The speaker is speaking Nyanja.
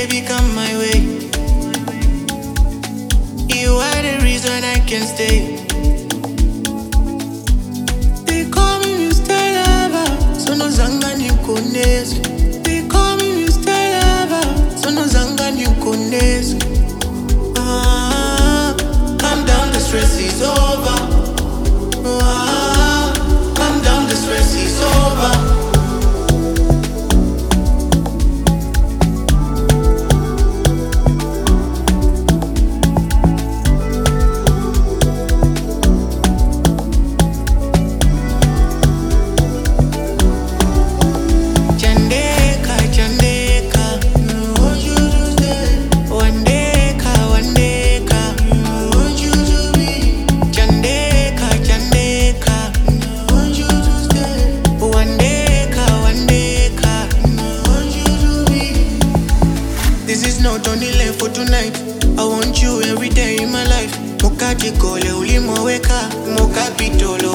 baby, come my way. You are the reason I can stay. They call me Mr. Lover, so no zanga ni konezi. They call me Mr. Lover, so no zanga ni konezi. Calm down, the stress is over. Calm down, the stress is over. Not only left for tonight. I want you every day in my life. Mukati kole ulimoweka, mukapitolo